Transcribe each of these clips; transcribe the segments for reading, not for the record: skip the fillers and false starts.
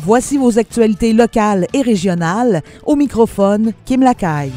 Voici vos actualités locales et régionales. Au microphone, Kim Lacaille.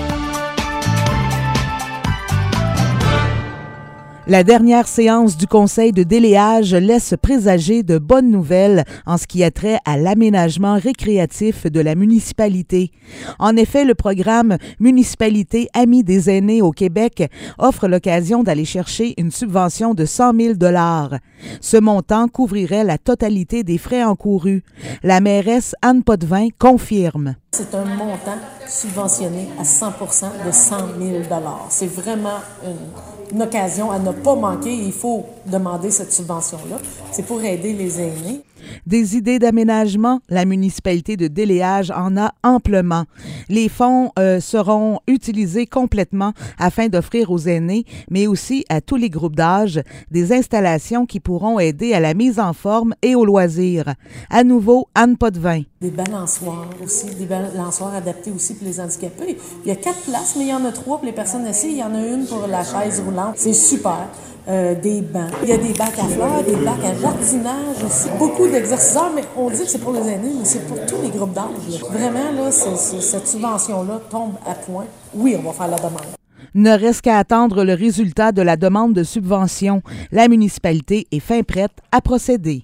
La dernière séance du Conseil de déléage laisse présager de bonnes nouvelles en ce qui a trait à l'aménagement récréatif de la municipalité. En effet, le programme Municipalité Amis des aînés au Québec offre l'occasion d'aller chercher une subvention de 100 000 $. Ce montant couvrirait la totalité des frais encourus. La mairesse Anne Potvin confirme. C'est un montant subventionné à 100% de 100 000 $. C'est vraiment une occasion à ne pas manquer. Il faut demander cette subvention-là. C'est pour aider les aînés. Des idées d'aménagement, la municipalité de Déléage en a amplement. Les fonds seront utilisés complètement afin d'offrir aux aînés, mais aussi à tous les groupes d'âge, des installations qui pourront aider à la mise en forme et au loisir. À nouveau, Anne Potvin. Des balançoires aussi, des balançoires adaptés aussi pour les handicapés. Il y a 4 places, mais il y en a 3 pour les personnes assises. Il y en a une pour la chaise roulante. C'est super. Des bancs. Il y a des bacs à fleurs, des bacs à jardinage aussi. Beaucoup d'exerciceurs, mais on dit que c'est pour les aînés, mais c'est pour tous les groupes d'âge. Vraiment, là, cette subvention-là tombe à point. Oui, on va faire la demande. Ne reste qu'à attendre le résultat de la demande de subvention. La municipalité est fin prête à procéder.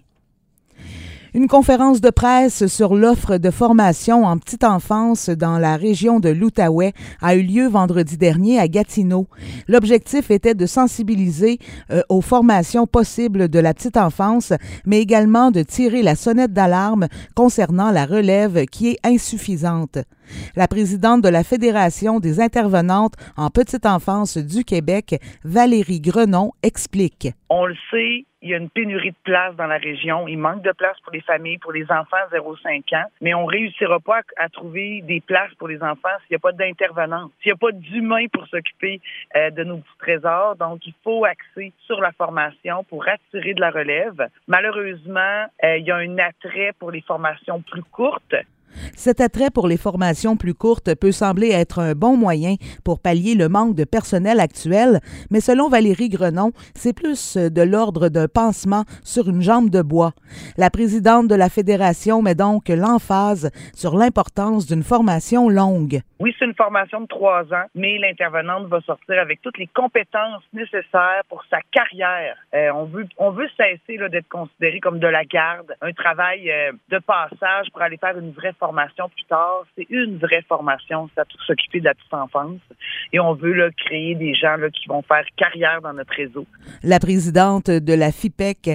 Une conférence de presse sur l'offre de formation en petite enfance dans la région de l'Outaouais a eu lieu vendredi dernier à Gatineau. L'objectif était de sensibiliser aux formations possibles de la petite enfance, mais également de tirer la sonnette d'alarme concernant la relève qui est insuffisante. La présidente de la Fédération des intervenantes en petite enfance du Québec, Valérie Grenon, explique. On le sait, il y a une pénurie de places dans la région. Il manque de places pour les familles, pour les enfants 0-5 ans, mais on ne réussira pas à trouver des places pour les enfants s'il n'y a pas d'intervenants, s'il n'y a pas d'humains pour s'occuper de nos petits trésors. Donc, il faut axer sur la formation pour attirer de la relève. Malheureusement, il y a un attrait pour les formations plus courtes. Cet attrait pour les formations plus courtes peut sembler être un bon moyen pour pallier le manque de personnel actuel, mais selon Valérie Grenon, c'est plus de l'ordre d'un pansement sur une jambe de bois. La présidente de la Fédération met donc l'emphase sur l'importance d'une formation longue. Oui, c'est une formation de 3 ans, mais l'intervenante va sortir avec toutes les compétences nécessaires pour sa carrière. On veut cesser d'être considéré comme de la garde, un travail de passage pour aller faire une vraie formation plus tard. C'est une vraie formation, c'est à tout s'occuper de la petite enfance. Et on veut créer des gens qui vont faire carrière dans notre réseau. La présidente de la FIPEC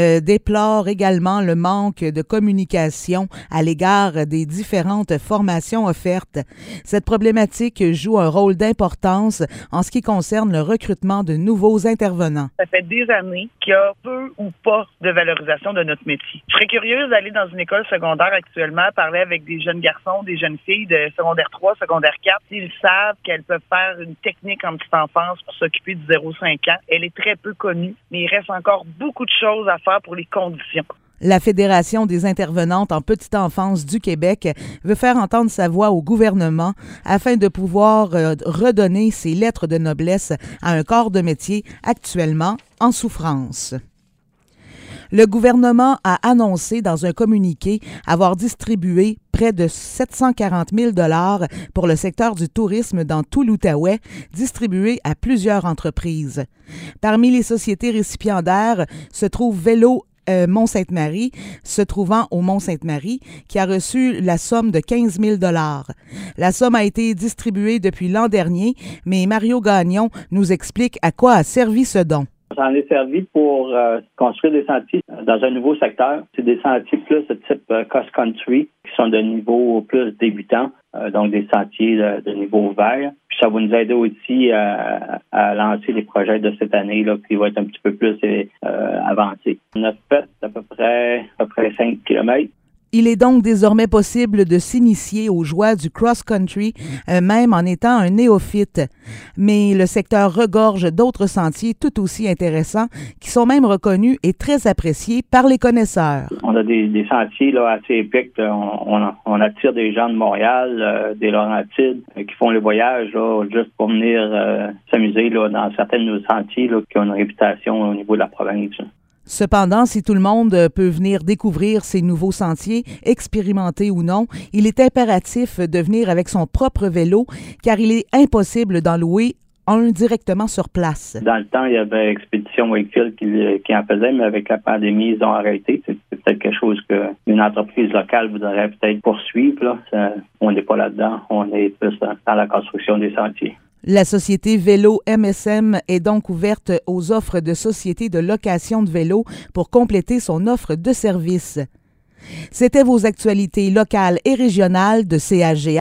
déplore également le manque de communication à l'égard des différentes formations offertes. Cette problématique joue un rôle d'importance en ce qui concerne le recrutement de nouveaux intervenants. Ça fait des années qu'il y a peu ou pas de valorisation de notre métier. Je serais curieuse d'aller dans une école secondaire actuellement, parler avec des jeunes garçons, des jeunes filles de secondaire 3, secondaire 4. S'ils savent qu'elles peuvent faire une technique en petite enfance pour s'occuper du 0-5 ans, elle est très peu connue, mais il reste encore beaucoup de choses à faire pour les conditions. La Fédération des intervenantes en petite enfance du Québec veut faire entendre sa voix au gouvernement afin de pouvoir redonner ses lettres de noblesse à un corps de métier actuellement en souffrance. Le gouvernement a annoncé dans un communiqué avoir distribué près de 740 000 $ pour le secteur du tourisme dans tout l'Outaouais, distribués à plusieurs entreprises. Parmi les sociétés récipiendaires se trouve Vélo Mont-Sainte-Marie, se trouvant au Mont-Sainte-Marie, qui a reçu la somme de 15 000 $. La somme a été distribuée depuis l'an dernier, mais Mario Gagnon nous explique à quoi a servi ce don. Ça en est servi pour construire des sentiers dans un nouveau secteur. C'est des sentiers plus de type cross-country qui sont de niveau plus débutant, donc des sentiers de niveau vert. Puis ça va nous aider aussi à lancer les projets de cette année là, qui vont être un petit peu plus avancés. On a fait à peu près 5 kilomètres. Il est donc désormais possible de s'initier aux joies du cross-country, même en étant un néophyte. Mais le secteur regorge d'autres sentiers tout aussi intéressants qui sont même reconnus et très appréciés par les connaisseurs. On a des sentiers là, assez épiques. On attire des gens de Montréal, des Laurentides, qui font le voyage là, juste pour venir s'amuser là, dans certains de nos sentiers là, qui ont une réputation au niveau de la province. Cependant, si tout le monde peut venir découvrir ces nouveaux sentiers, expérimenter ou non, il est impératif de venir avec son propre vélo car il est impossible d'en louer un directement sur place. Dans le temps, il y avait Expédition Wakefield qui en faisait, mais avec la pandémie, ils ont arrêté. C'est peut-être quelque chose qu'une entreprise locale voudrait peut-être poursuivre. Là. On n'est pas là-dedans. On est plus dans la construction des sentiers. La société Vélo MSM est donc ouverte aux offres de sociétés de location de vélos pour compléter son offre de services. C'était vos actualités locales et régionales de CHGA.